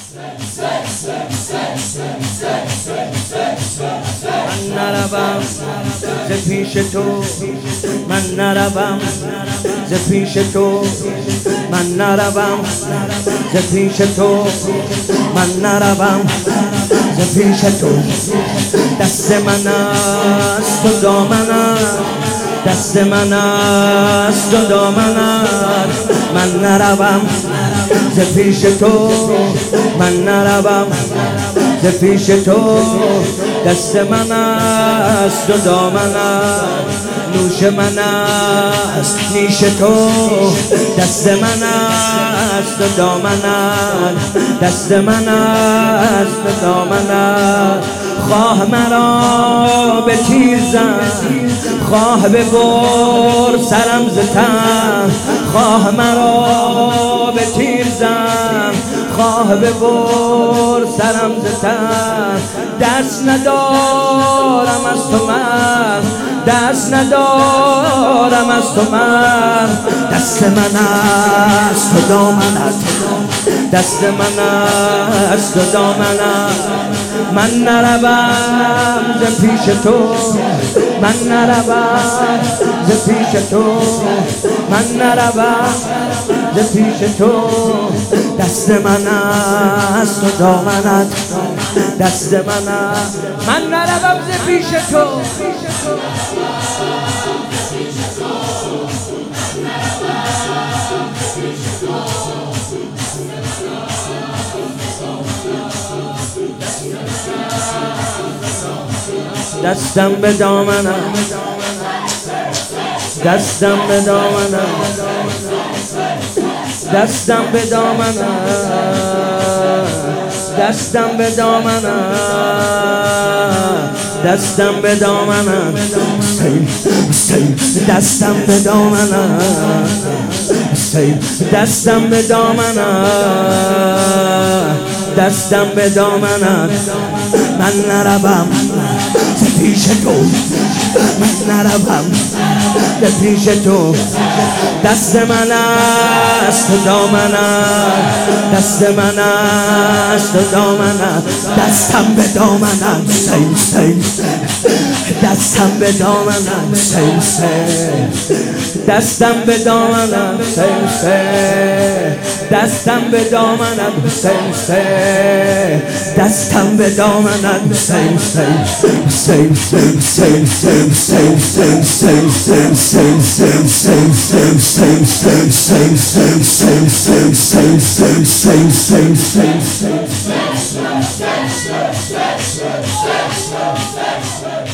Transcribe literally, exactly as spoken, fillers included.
من نروم ز پیش تو، من نروم ز پیش تو، من نروم ز پیش تو، من نروم ز پیش تو. دست من است و دامنت، دست من است و دامنت. من نروم ز پیش تو، من نروم ز پیش تو. دست من است و دامنت، نوش من است نیش تو. دست من است و دامنت، دست من است و دامنت. خواه مرا به تیر زن، خواه ببر سرم ز تن. خواه مرا به تیر زن، خواه ببر سرم ز تن. دست ندارم از تو من، دست ندارم از تو من. دست من است و دامنت، دست من است و دامنت. من نروم ز پیش تو، من نروم ز پیش تو، من نروم ز پیش تو. دست من است و دامنت، دست من است. من نروم ز پیش تو، دستم به دامنم، دستم به دامنم، دستم به دامنم، دستم به دامنم، دستم به دامنم. دستم به دامنم، دستم به دامنم، دستم به دامنم. من نروم ز پیش تو، من نروم ز پیش تو. دست من است و دامنت، دست من است و دامنت. دستم به دامنم، سی سی، دستم به دامنم، سی سی، دستم به دامنم، سی سی، دستم به دامنم، سی سی، دستم به دامنم، سی سی، سی سی، سی سی، سی سی، سی سی، سی سی، سی سی، سی سی، سی سی، سی سی، سی سی، سی سی، سی سی.